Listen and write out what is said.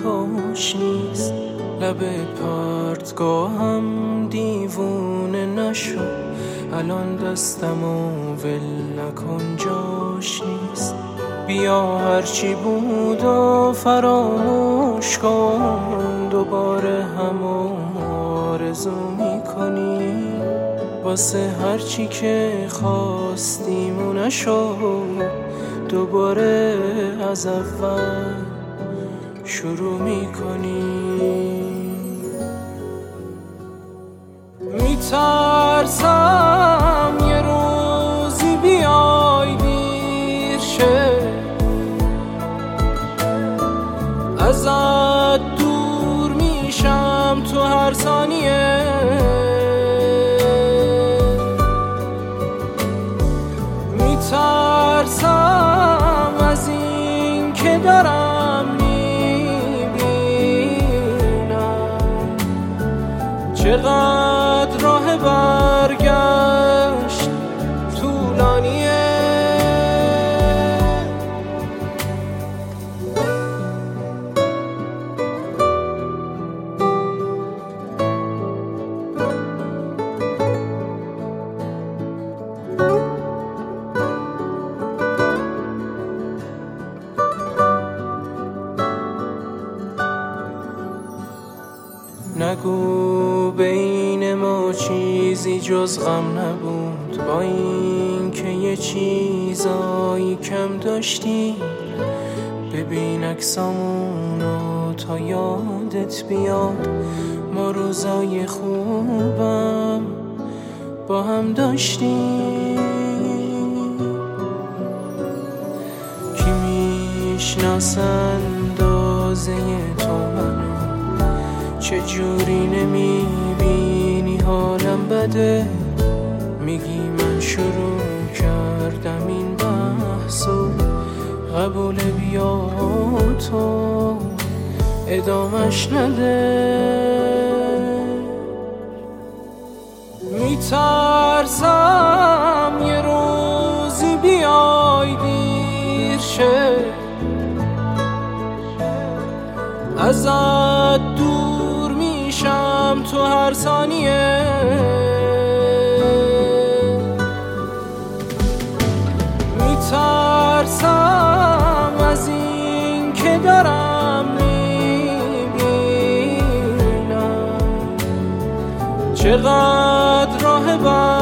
هواش نیست. لب پرتگاهم دیوونه نشو، الان دستمو ول نکن جاش نیست. بیا هرچی بود و فراموش کن، دوباره همو آرزو میکنی. واسه هرچی که خواستیم و نشد، دوباره از اول شروع میکنی. میترسم یه روزی بیای دیر شه، ازت دور میشم تو هر ثانیه. میترسم از این که دارم میبینم چقدر راه برگشت طولانیه. نگو بین ما چیزی جز غم نبود، با این که یه چیزایی کم داشتی. ببین عکسامونو تا یادت بیاد، ما روزای خوبم با هم داشتیم. کی میشناسه اندازه تو منو، چجوری نمیبینی حالم بده. میگی من شروع کردم این بحثو، قبول بیا تو ادامش نده. میترسم یه روزی بیای دیر شه، ازت دور میشم تو هر ثانیه. میترسم از این که دارم میبینم چقدر راه